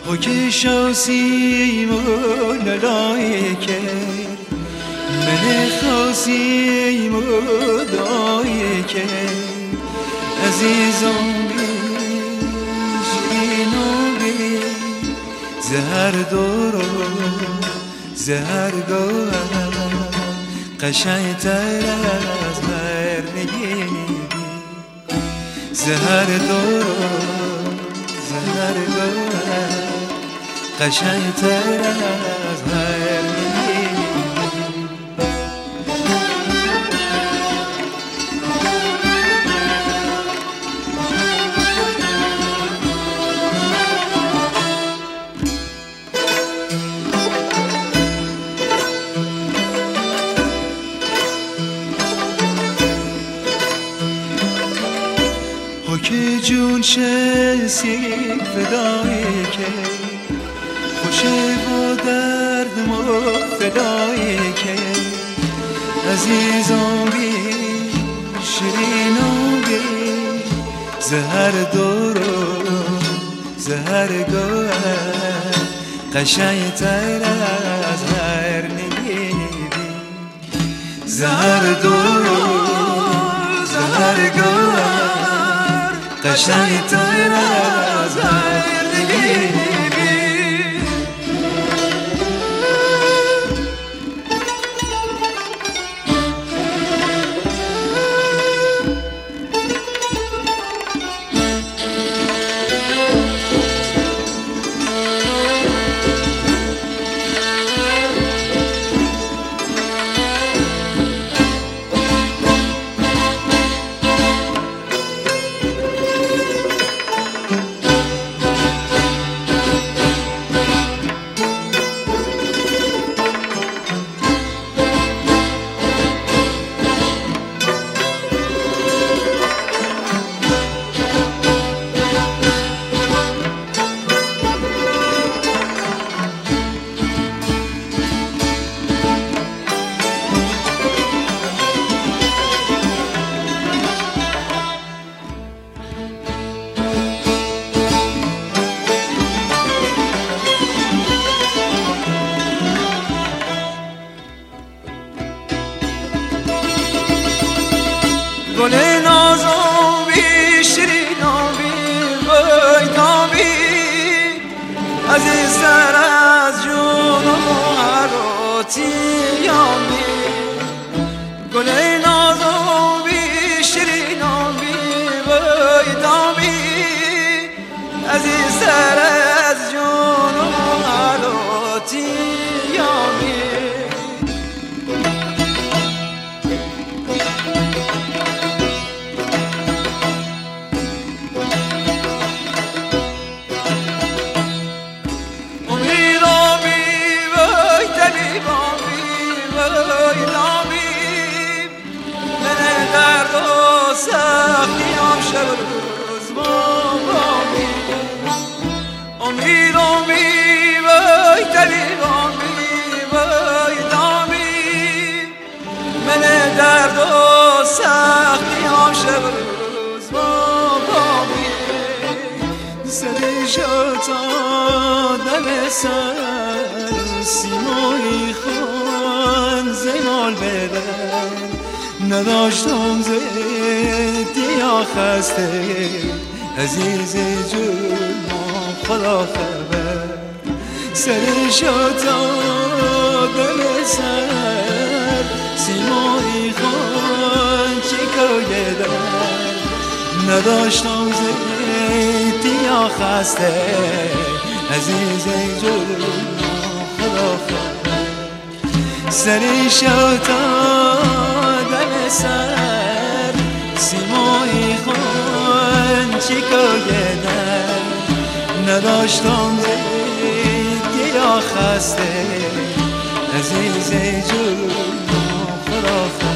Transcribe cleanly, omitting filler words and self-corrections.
که شاسیم و لالای کرد من خاسیم و دای کرد عزیزم بیش اینو بی زهر دورو زهر گوهر قشنگ تر از هر نگینی زهر دورو زهر گوهر قشنگ تر از هر نگینی که جون شسی فدایی که خوشه با درد ما فدایی که عزیزم بی شیرینم بی زهر دورو زهر گوهر قشنگ تر از هر نگینی بی زهر دورو زهر گوهر قشنگ تر از هر نگینی گل نازم بی شیرینم بی بیدم بی عزیزتر از جونم و حیاتیم بی گل نازم بی شیرینم بی بیدم بی عزیزتر از جونم و حیاتیم بی سختیم شب روز بامی امید وای طبیبم وای دامی من درد و سختیم شب روز بامی سر شتا دم سر سیمایی خان زمال بدن نداشتم زدی یا خسته عزیز جونم خدا خبر سر شتا دل سر سیمایی خان چیکار در نداشتم زدی یا خسته عزیز جونم خدا خبر سر شتا سر سیمایی خون چیکار در نداشتم زدی یا خسته عزیز جونم خدا